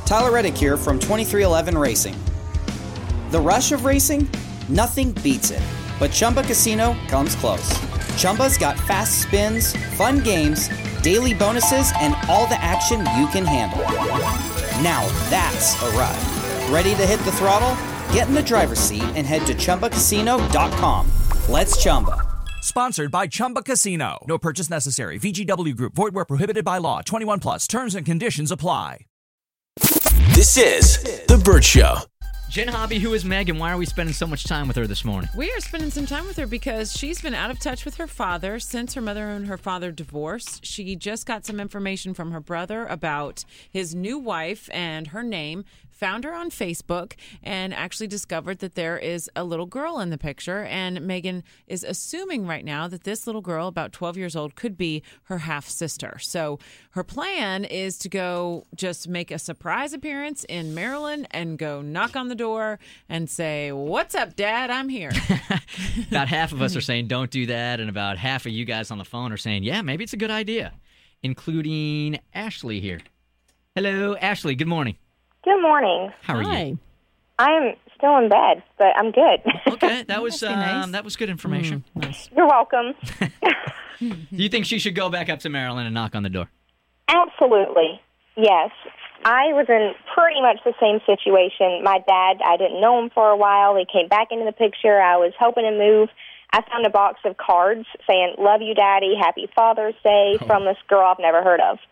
Tyler Reddick here from 2311 Racing. The rush of racing? Nothing beats it. But Chumba Casino comes close. Chumba's got fast spins, fun games, daily bonuses, and all the action you can handle. Now that's a ride. Ready to hit the throttle? Get in the driver's seat and head to ChumbaCasino.com. Let's Chumba. Sponsored by Chumba Casino. No purchase necessary. VGW Group. Void where prohibited by law. 21 plus. Terms and conditions apply. This is The Burt Show. Jen Hobby, who is Meg, and why are we spending so much time with her this morning? We are spending some time with her because she's been out of touch with her father since her mother and her father divorced. She just got some information from her brother about his new wife and her name, found her on Facebook, and actually discovered that there is a little girl in the picture. And Megan is assuming right now that this little girl, about 12 years old, could be her half-sister. So her plan is to go just make a surprise appearance in Maryland and go knock on the door and say, "What's up, Dad? I'm here." About half of us are saying don't do that, and about half of you guys on the phone are saying, yeah, maybe it's a good idea, including Ashley here. Hello, Ashley. Good morning. Good morning. How are you? I'm still in bed, but I'm good. Okay, that was nice. that was good information. Nice. You're welcome. Do you think she should go back up to Maryland and knock on the door? Absolutely. Yes. I was in pretty much the same situation. My dad, I didn't know him for a while. He came back into the picture. I was hoping to move. I found a box of cards saying, "Love you, Daddy, Happy Father's Day," from this girl I've never heard of.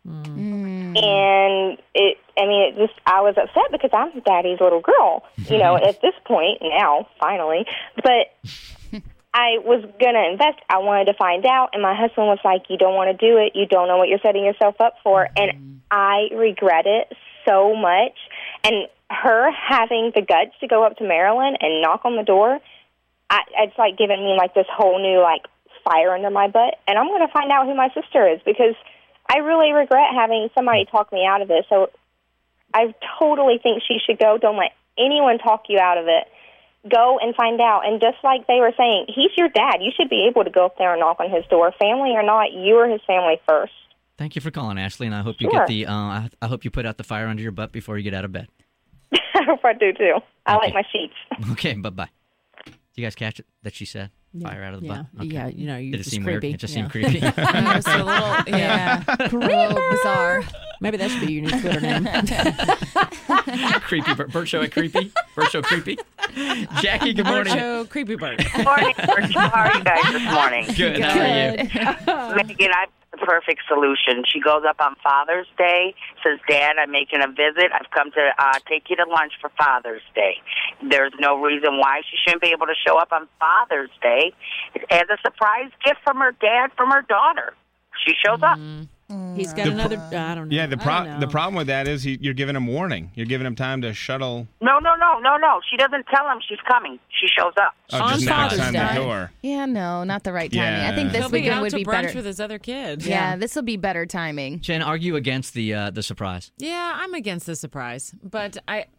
And I was upset because I'm Daddy's little girl, at this point now, finally. But I was going to invest. I wanted to find out. And my husband was like, "You don't want to do it. You don't know what you're setting yourself up for." And I regret it so much. And her having the guts to go up to Maryland and knock on the door, it's like giving me like this whole new like fire under my butt. And I'm going to find out who my sister is because I really regret having somebody talk me out of it. So I totally think she should go. Don't let anyone talk you out of it. Go and find out. And just like they were saying, he's your dad. You should be able to go up there and knock on his door. Family or not, you are his family first. Thank you for calling, Ashley, and I hope you get the. I hope you put out the fire under your butt before you get out of bed. I hope I do too. I like my sheets. Okay, bye. Did you guys catch it that she said? Fire out of the butt? Okay. Yeah, Did it seem creepy. weird? It just seemed creepy. It was a little, bizarre. Maybe that should be your new Twitter name. Creepy Burt Show at Creepy. Burt Show Creepy. Jackie, good morning. Burt Show Creepy Burt. Good morning, Burt Show. How are you guys this morning? Good. How are you? Megan, I've the perfect solution. She goes up on Father's Day, says, "Dad, I'm making a visit. I've come to take you to lunch for Father's Day." There's no reason why she shouldn't be able to show up on Father's Day as a surprise gift from her dad, from her daughter. She shows up. He's got another, I don't know. Yeah, the problem with that is you're giving him warning. You're giving him time to shuttle. No. She doesn't tell him she's coming. She shows up. Oh, just knocks on the door. Yeah, no, not the right timing. Yeah. I think this He'll be weekend out would to be brunch better. with his other kids. Yeah, this will be better timing. Jen, argue against the surprise. Yeah, I'm against the surprise, but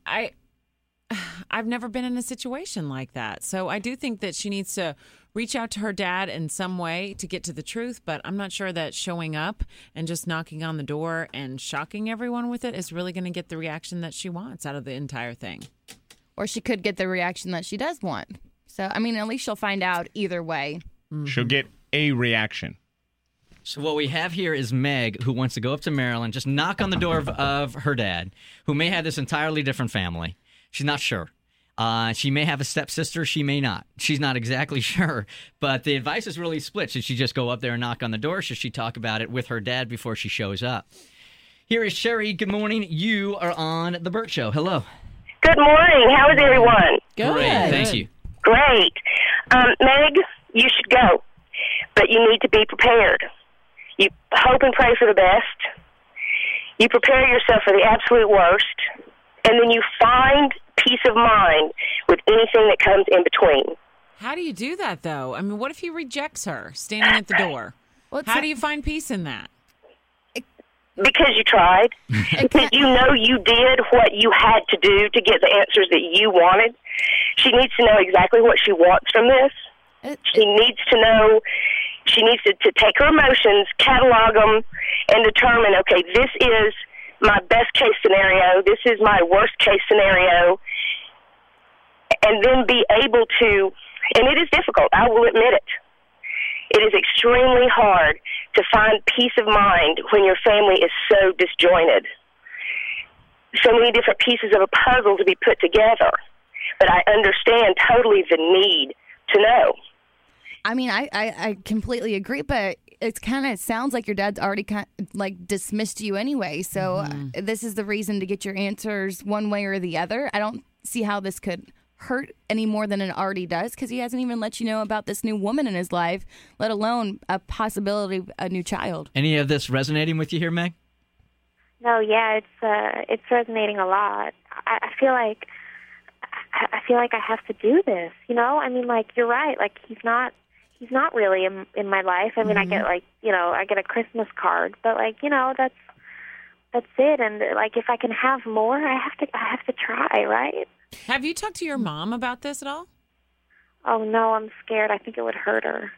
I've never been in a situation like that. So I do think that she needs to reach out to her dad in some way to get to the truth, but I'm not sure that showing up and just knocking on the door and shocking everyone with it is really going to get the reaction that she wants out of the entire thing. Or she could get the reaction that she does want. So, I mean, at least she'll find out either way. Mm-hmm. She'll get a reaction. So what we have here is Meg, who wants to go up to Maryland, just knock on the door of her dad, who may have this entirely different family. She's not sure. She may have a stepsister. She may not. She's not exactly sure. But the advice is really split. Should she just go up there and knock on the door? Should she talk about it with her dad before she shows up? Here is Sherry. Good morning. You are on The Burt Show. Hello. Good morning. How is everyone? Good. Great. Thank you. Great. Meg, you should go. But you need to be prepared. You hope and pray for the best. You prepare yourself for the absolute worst. And then you find peace of mind with anything that comes in between. How do you do that, though? I mean, what if he rejects her standing at the door? How do you find peace in that? Because you tried. Because you know you did what you had to do to get the answers that you wanted. She needs to know exactly what she wants from this. She needs to know, she needs to take her emotions, catalog them, and determine, okay, this is my best case scenario. This is my worst case scenario. And then be able to, and it is difficult, I will admit it. It is extremely hard to find peace of mind when your family is so disjointed. So many different pieces of a puzzle to be put together. But I understand totally the need to know. I mean, I completely agree, but it kind of sounds like your dad's already dismissed you anyway. So this is the reason to get your answers one way or the other. I don't see how this could hurt any more than it already does, because he hasn't even let you know about this new woman in his life, let alone a possibility of a new child. Any of this resonating with you here, Meg? No, yeah, it's resonating a lot. I feel like I have to do this. You know, I mean, like, you're right. Like, he's not really in my life. I mean, I get I get a Christmas card, but that's it. And like, if I can have more, I have to try, right? Have you talked to your mom about this at all? Oh no, I'm scared. I think it would hurt her.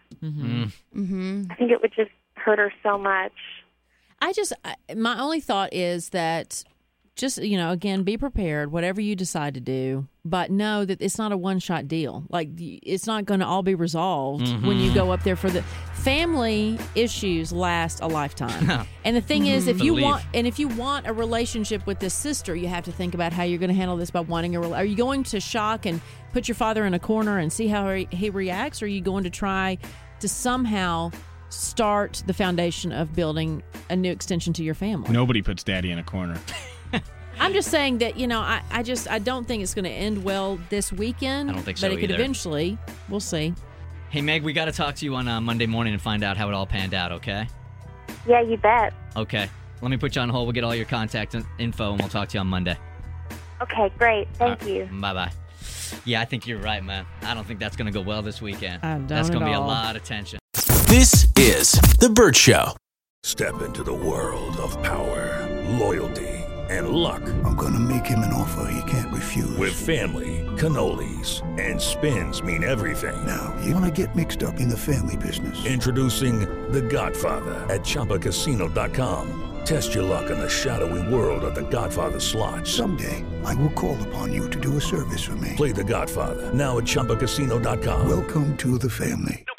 I think it would just hurt her so much. My only thought is that just, again, be prepared, whatever you decide to do, but know that it's not a one-shot deal. Like, it's not going to all be resolved when you go up there for the family issues last a lifetime. And the thing is, if you want a relationship with this sister, you have to think about how you're going to handle this by wanting are you going to shock and put your father in a corner and see how he reacts, or are you going to try to somehow start the foundation of building a new extension to your family? Nobody puts daddy in a corner. I'm just saying that, I don't think it's going to end well this weekend. I don't think so But it could either. eventually. We'll see. Hey, Meg, we got to talk to you on Monday morning and find out how it all panned out, okay? Yeah, you bet. Okay. Let me put you on hold. We'll get all your contact info, and we'll talk to you on Monday. Okay, great. Thank you. Bye-bye. Yeah, I think you're right, man. I don't think that's going to go well this weekend. I don't That's going to be a at all. lot of tension. This is The Burt Show. Step into the world of power, loyalty, and luck. I'm going to make him an offer he can't refuse. With family, cannolis, and spins mean everything. Now, you want to get mixed up in the family business. Introducing The Godfather at ChumbaCasino.com. Test your luck in the shadowy world of The Godfather slot. Someday, I will call upon you to do a service for me. Play The Godfather now at ChumbaCasino.com. Welcome to the family.